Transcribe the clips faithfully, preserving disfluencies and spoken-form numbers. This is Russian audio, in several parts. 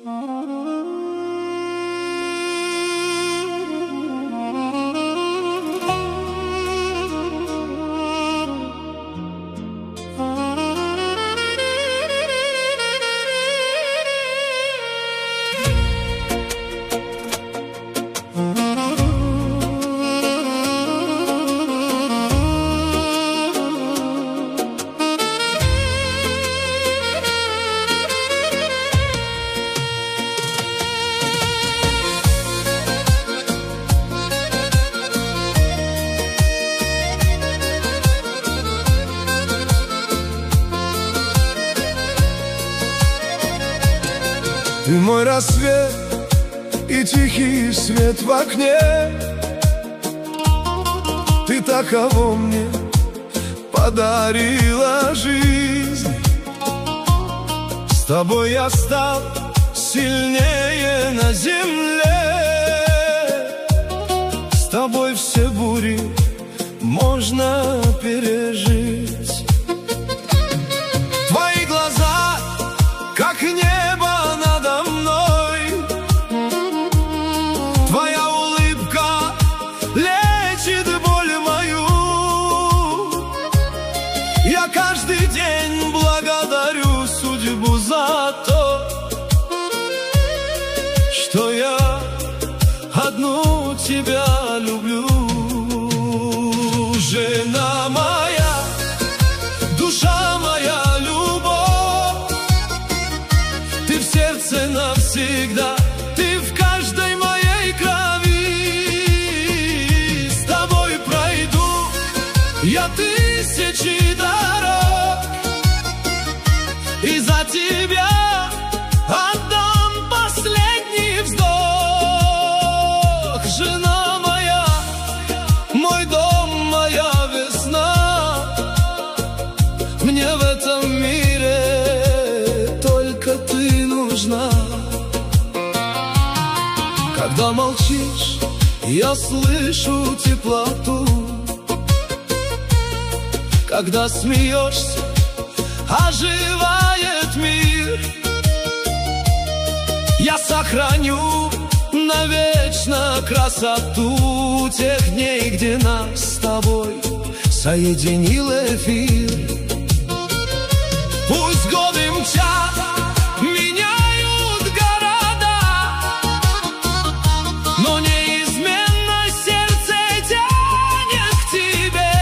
Ты мой рассвет и тихий свет в окне. Ты та, кого мне подарила жизнь. С тобой я стал сильнее на земле. С тобой все бури можно пережить. Твои глаза, как небо надо мной. Твоя улыбка лечит боль мою. Я каждый день благодарю судьбу за то, что я одну тебя люблю. Жена моя, душа моя, любовь, ты в сердце навсегда, ты в каждой моей крови. С тобой пройду я тысячи дорог, и за тебя отдам последний вздох. Жена моя, мой дом, моя весна, мне в этом мире только ты нужна. Когда молчишь, я слышу теплоту. Когда смеешься, оживает мир. Я сохраню навечно красоту тех дней, где нас с тобой соединил эфир. Пусть годы мчат, меняют города, но неизменно сердце тянет к тебе.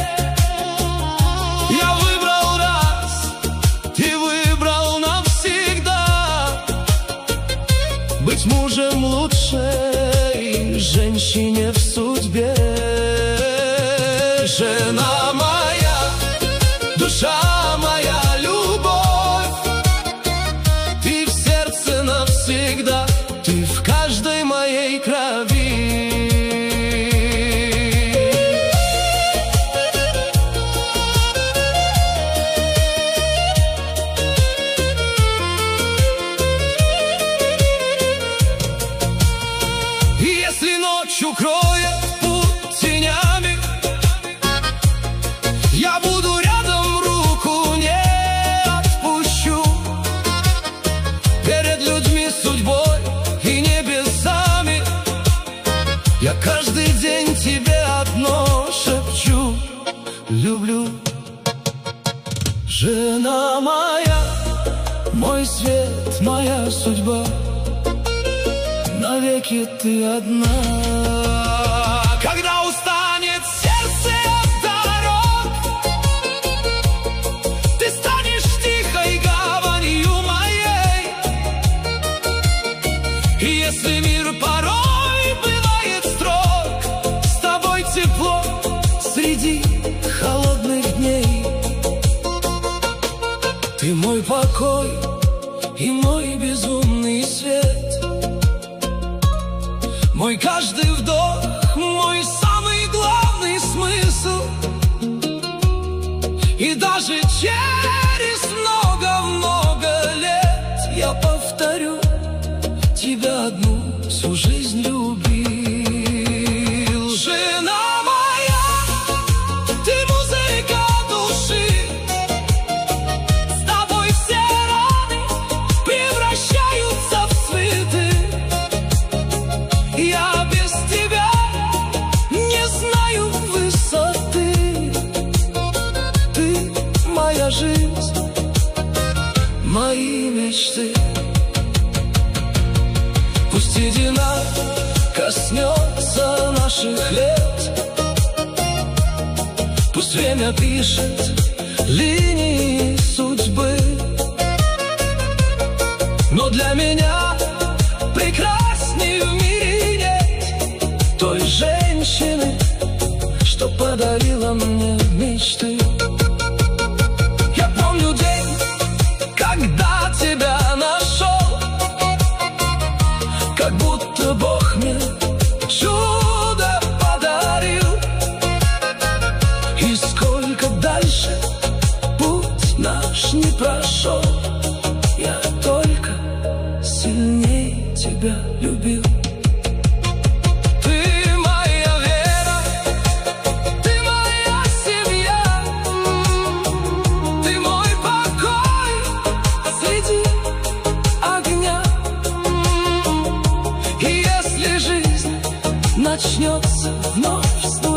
Я выбрал раз, ты выбрал навсегда быть мужем лучшей женщине в судьбе. Жена моя, душа моя, любовь, ты в сердце навсегда, ты в каждой моей крови. Если ночь укроет путь тенями, я буду рядом, руку не отпущу. Перед людьми, судьбой и небесами я каждый день тебе одно шепчу: люблю. Жена моя, мой свет, моя судьба, навеки ты одна. Когда устанет сердце от дорог, ты станешь тихой гаванью моей. И если мир порой бывает строг, с тобой тепло среди холодных дней. Ты мой покой и мой безумный свет, мой каждый вдох, мой самый главный смысл. И даже через много-много лет я повторю: тебя одну всю жизнь любил. Жена моя, ты музыка души, с тобой все раны превращаются в мечты. Пусть седина коснется наших лет, пусть время пишет линии судьбы, но для меня прекрасней в мире нет той женщины, что подарила мне мечты. Я помню день, когда тебя нашел, как будто Бог мне чудо подарил. И сколько дальше путь наш не прошел, я только сильнее тебя любил. Начнется вновь снова.